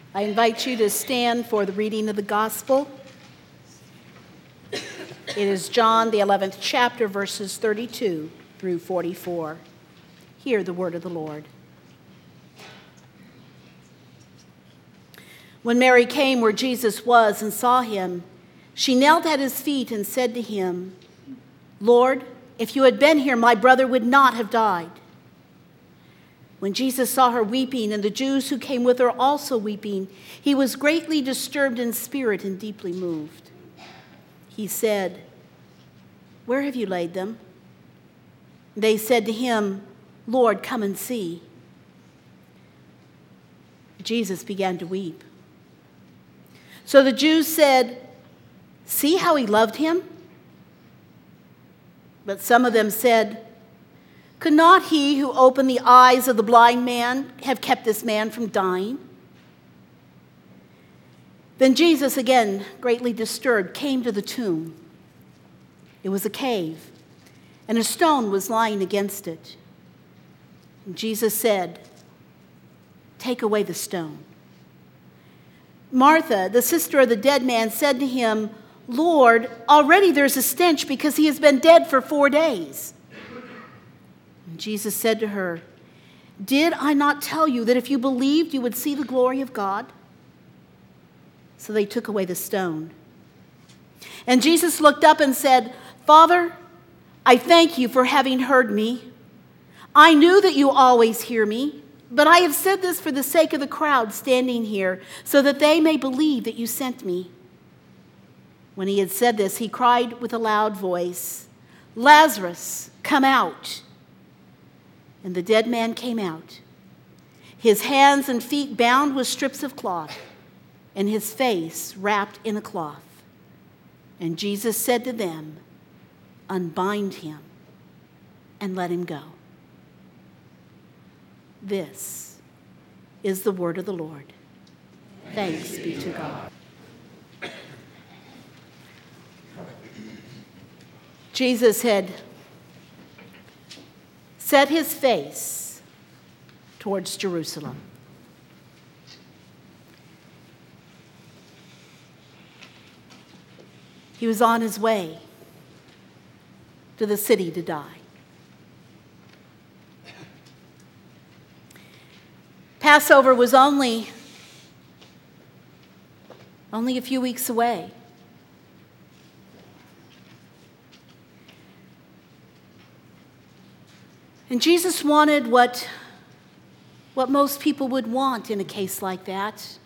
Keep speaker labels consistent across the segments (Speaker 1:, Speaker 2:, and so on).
Speaker 1: I invite you to stand for the reading of the gospel. It is John, the 11th chapter, verses 32 through 44. Hear the word of the Lord. When Mary came where Jesus was and saw him, she knelt at his feet and said to him, "Lord, if you had been here, my brother would not have died." When Jesus saw her weeping and the Jews who came with her also weeping, he was greatly disturbed in spirit and deeply moved. He said, "Where have you laid them?" They said to him, "Lord, come and see." Jesus began to weep. So the Jews said, "See how he loved him?" But some of them said, "Could not he who opened the eyes of the blind man have kept this man from dying?" Then Jesus, again greatly disturbed, came to the tomb. It was a cave, and a stone was lying against it. And Jesus said, "Take away the stone." Martha, the sister of the dead man, said to him, "Lord, already there's a stench because he has been dead for 4 days." And Jesus said to her, "Did I not tell you that if you believed, you would see the glory of God?" So they took away the stone. And Jesus looked up and said, "Father, I thank you for having heard me. I knew that you always hear me, but I have said this for the sake of the crowd standing here, so that they may believe that you sent me." When he had said this, he cried with a loud voice, "Lazarus, come out." And the dead man came out, his hands and feet bound with strips of cloth, and his face wrapped in a cloth. And Jesus said to them, "Unbind him and let him go." This is the word of the Lord. Thanks be to God. Jesus had set his face towards Jerusalem. He was on his way to the city to die. Passover was only a few weeks away. And Jesus wanted what most people would want in a case like that.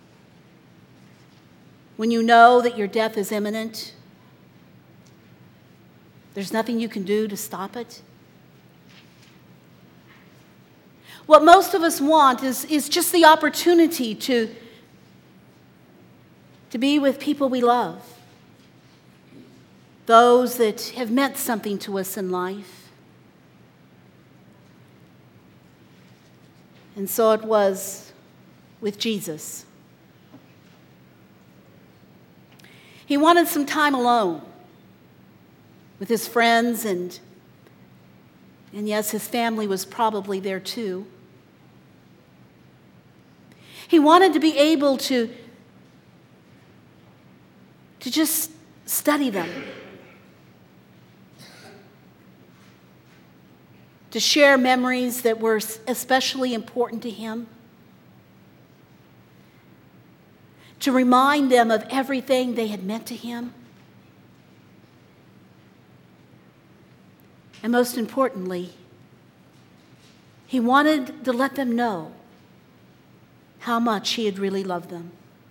Speaker 1: When you know that your death is imminent, there's nothing you can do to stop it. What most of us want is just the opportunity to be with people we love, those that have meant something to us in life. And so it was with Jesus. He wanted some time alone with his friends, and yes, his family was probably there too. He wanted to be able to just study them, to share memories that were especially important to him, to remind them of everything they had meant to him, and most importantly, he wanted to let them know how much he had really loved them.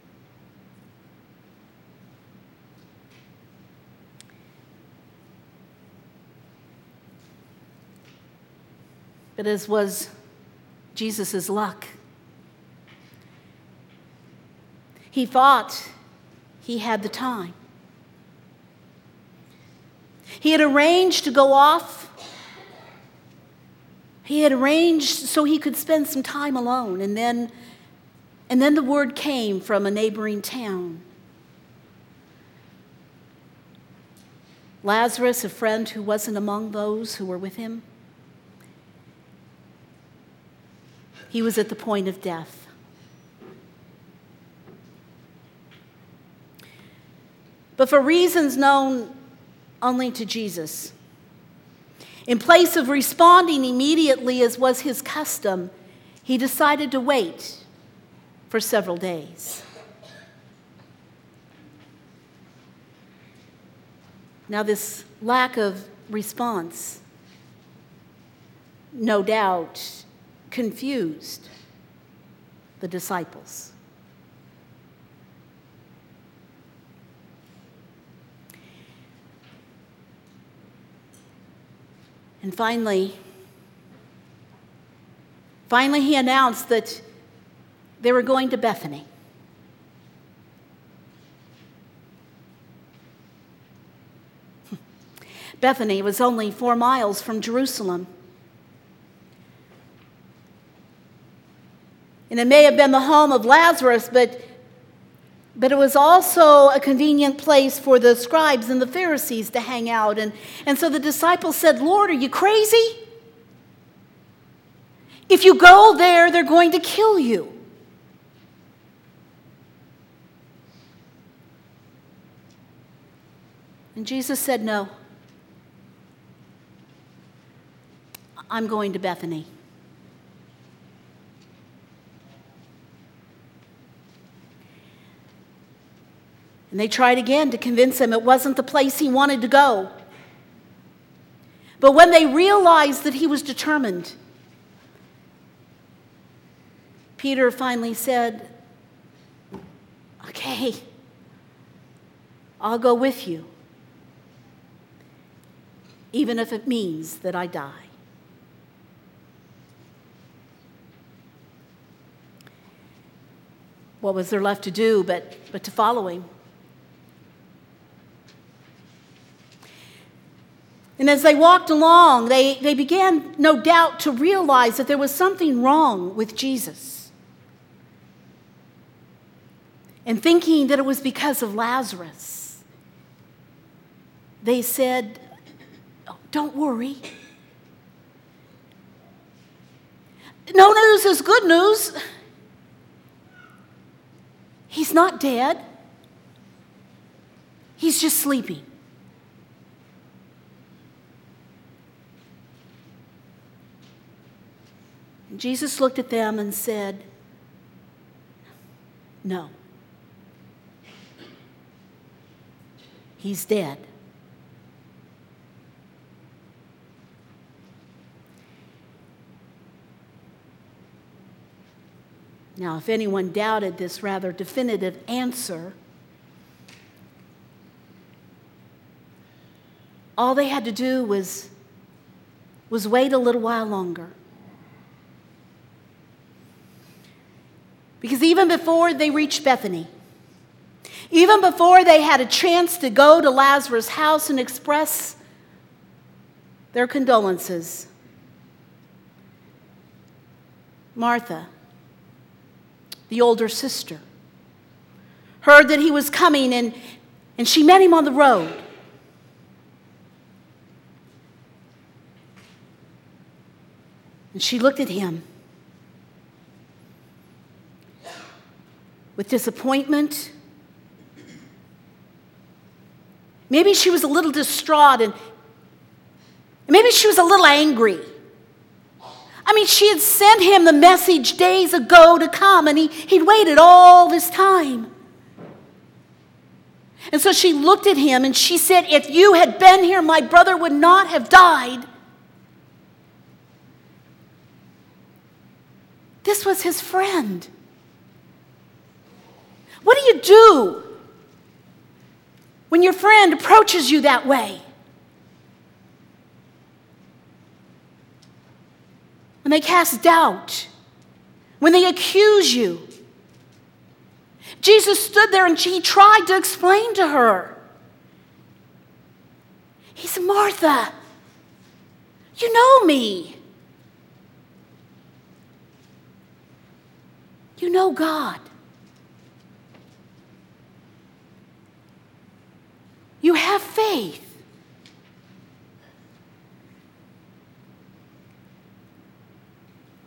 Speaker 1: But as was Jesus' luck, he thought he had the time. He had arranged to go off. He had arranged so he could spend some time alone. And then the word came from a neighboring town. Lazarus, a friend who wasn't among those who were with him, he was at the point of death. but for reasons known only to Jesus. In place of responding immediately, as was his custom, he decided to wait for several days. Now, this lack of response, no doubt, confused the disciples. And finally, he announced that they were going to Bethany. Bethany was only 4 miles from Jerusalem. And it may have been the home of Lazarus, but it was also a convenient place for the scribes and the Pharisees to hang out. And so the disciples said, "Lord, are you crazy? If you go there, they're going to kill you." And Jesus said, "No, I'm going to Bethany." And they tried again to convince him it wasn't the place he wanted to go. But when they realized that he was determined, Peter finally said, "Okay, I'll go with you, even if it means that I die." What was there left to do but to follow him? And as they walked along, they began, no doubt, to realize that there was something wrong with Jesus. And thinking that it was because of Lazarus, they said, "Oh, don't worry. No news is good news. He's not dead. He's just sleeping." Jesus looked at them and said, "No. He's dead." Now, if anyone doubted this rather definitive answer, all they had to do was wait a little while longer. Because even before they reached Bethany, even before they had a chance to go to Lazarus' house and express their condolences, Martha, the older sister, heard that he was coming, and she met him on the road. And she looked at him with disappointment. Maybe she was a little distraught, and maybe she was a little angry. I mean, she had sent him the message days ago to come, and he'd waited all this time. And so she looked at him and she said, "If you had been here, my brother would not have died." This was his friend. What do you do when your friend approaches you that way? When they cast doubt, when they accuse you. Jesus stood there and he tried to explain to her. He said, "Martha, you know me. You know God. You have faith.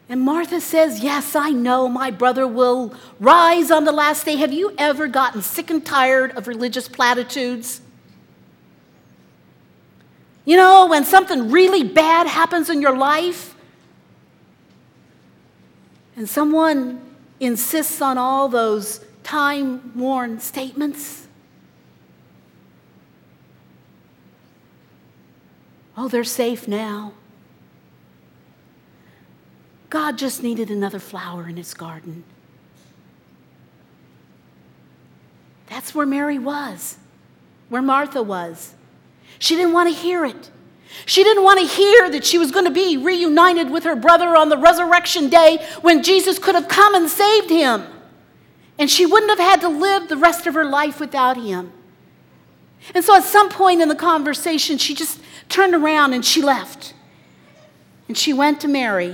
Speaker 1: And Martha says, yes, I know my brother will rise on the last day. Have you ever gotten sick and tired of religious platitudes? You know, when something really bad happens in your life and someone insists on all those time-worn statements. Oh, they're safe now. God just needed another flower in his garden. That's where Mary was, where Martha was. She didn't want to hear it. She didn't want to hear that she was going to be reunited with her brother on the resurrection day when Jesus could have come and saved him. And she wouldn't have had to live the rest of her life without him. And so at some point in the conversation, she just turned around and she left. And she went to Mary.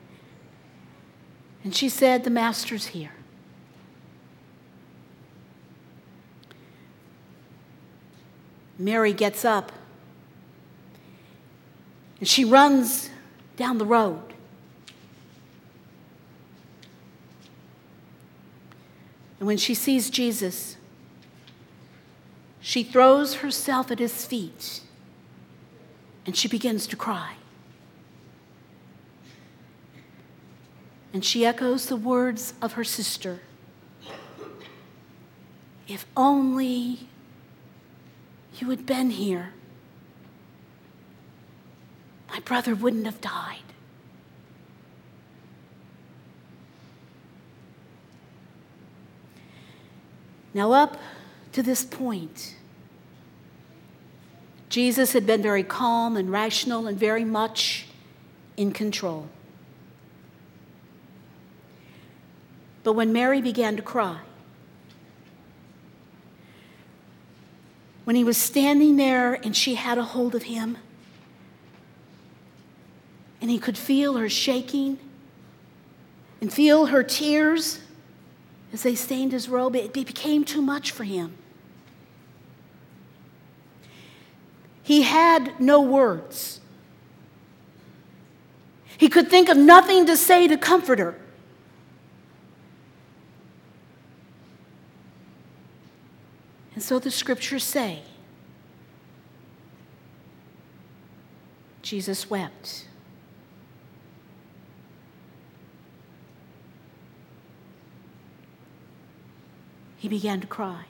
Speaker 1: And she said, the master's here. Mary gets up. And she runs down the road. And when she sees Jesus, she throws herself at his feet and she begins to cry. And she echoes the words of her sister. If only you had been here, my brother wouldn't have died. Now, up to this point, Jesus had been very calm and rational and very much in control. But when Mary began to cry, when he was standing there and she had a hold of him, and he could feel her shaking and feel her tears as they stained his robe, it became too much for him. He had no words. He could think of nothing to say to comfort her. And so the scriptures say, Jesus wept. He began to cry.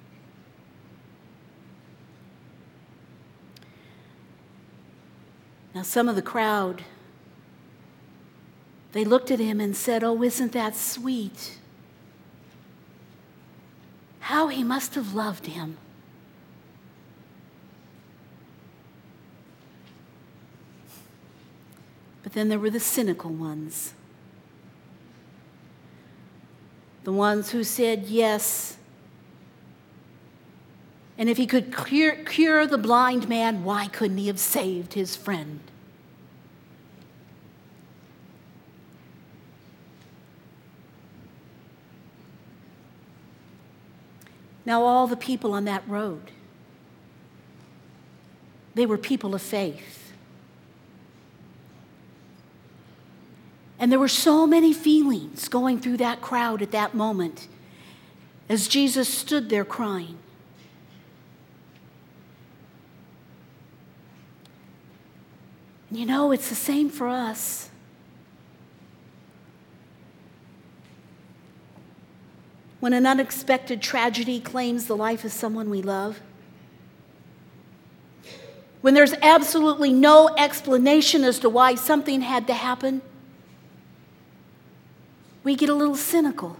Speaker 1: Now some of the crowd, they looked at him and said, oh, isn't that sweet? How he must have loved him. But then there were the cynical ones. The ones who said yes. And if he could cure the blind man, why couldn't he have saved his friend? Now, all the people on that road, they were people of faith. And there were so many feelings going through that crowd at that moment as Jesus stood there crying. And you know, it's the same for us. When an unexpected tragedy claims the life of someone we love, when there's absolutely no explanation as to why something had to happen, we get a little cynical.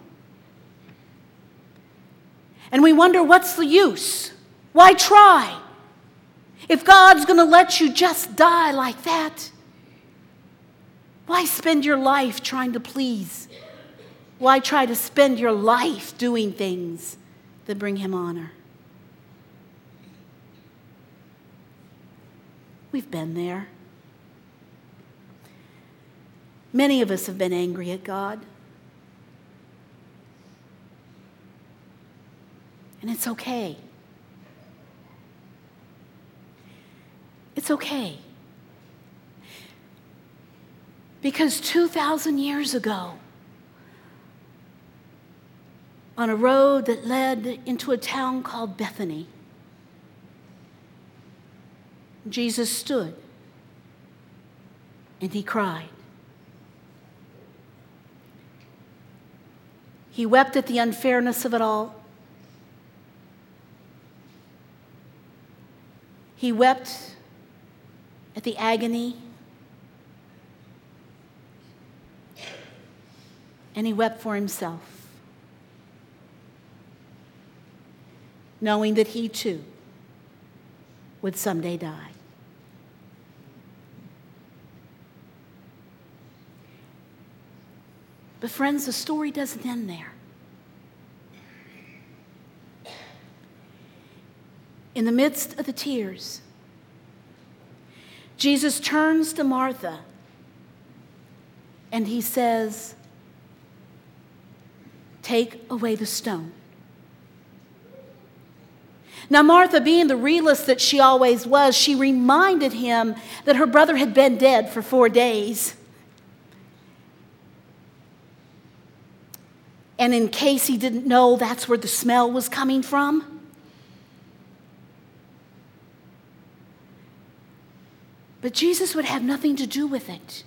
Speaker 1: And we wonder, what's the use? Why try? If God's going to let you just die like that, why spend your life trying to please? Why try to spend your life doing things that bring him honor? We've been there. Many of us have been angry at God. And it's okay. It's okay. Because 2,000 years ago, on a road that led into a town called Bethany, Jesus stood and he cried. He wept at the unfairness of it all. He wept at the agony. And he wept for himself, knowing that he too would someday die. But friends, the story doesn't end there. In the midst of the tears, Jesus turns to Martha and he says, "Take away the stone." Now, Martha, being the realist that she always was, she reminded him that her brother had been dead for 4 days. And in case he didn't know, that's where the smell was coming from. But Jesus would have nothing to do with it.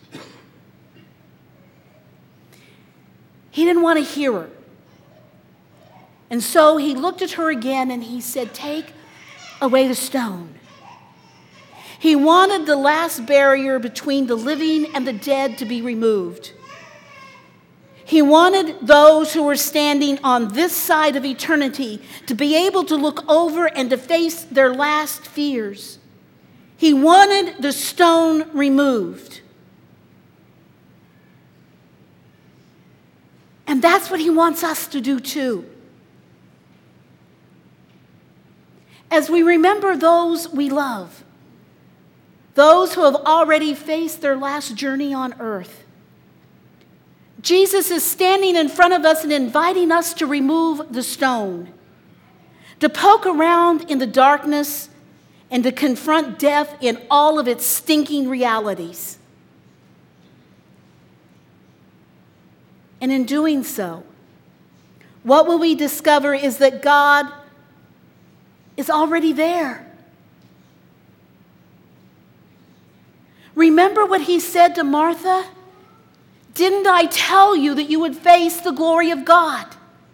Speaker 1: He didn't want to hear her. And so he looked at her again and he said, "Take away the stone." He wanted the last barrier between the living and the dead to be removed. He wanted those who were standing on this side of eternity to be able to look over and to face their last fears. He wanted the stone removed. And that's what he wants us to do too. As we remember those we love, those who have already faced their last journey on earth, Jesus is standing in front of us and inviting us to remove the stone, to poke around in the darkness and to confront death in all of its stinking realities. And in doing so, what will we discover is that God is already there. Remember what he said to Martha? "Didn't I tell you that you would face the glory of God?"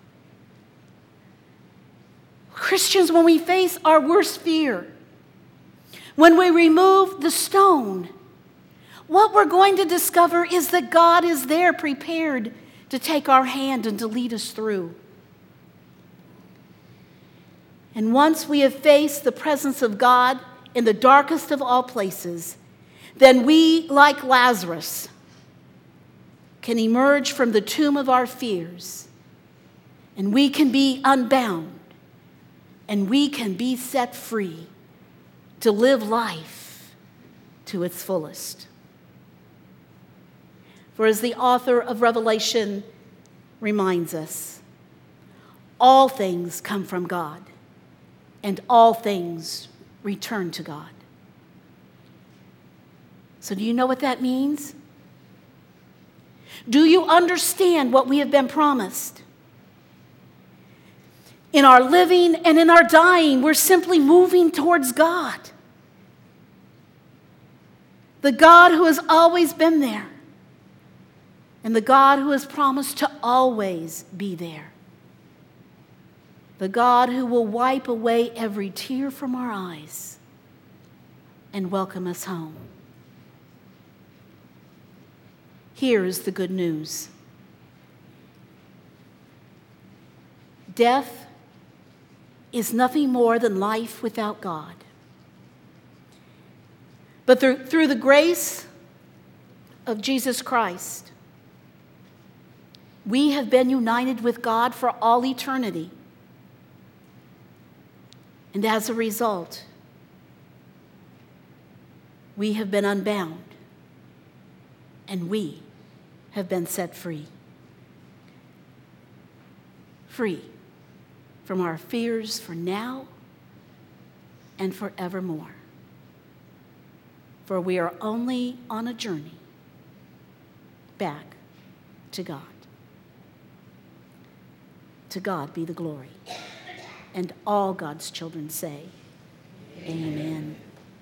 Speaker 1: Christians, when we face our worst fear, when we remove the stone, what we're going to discover is that God is there prepared to take our hand and to lead us through. And once we have faced the presence of God in the darkest of all places, then we, like Lazarus, can emerge from the tomb of our fears, and we can be unbound, and we can be set free to live life to its fullest. For as the author of Revelation reminds us, all things come from God, and all things return to God. So do you know what that means? Do you understand what we have been promised? In our living and in our dying, we're simply moving towards God. The God who has always been there, and the God who has promised to always be there. The God who will wipe away every tear from our eyes and welcome us home. Here is the good news. Death is nothing more than life without God. But through the grace of Jesus Christ, we have been united with God for all eternity. And as a result, we have been unbound, and we have been set free. Free from our fears for now and forevermore. For we are only on a journey back to God. To God be the glory. And all God's children say, Amen.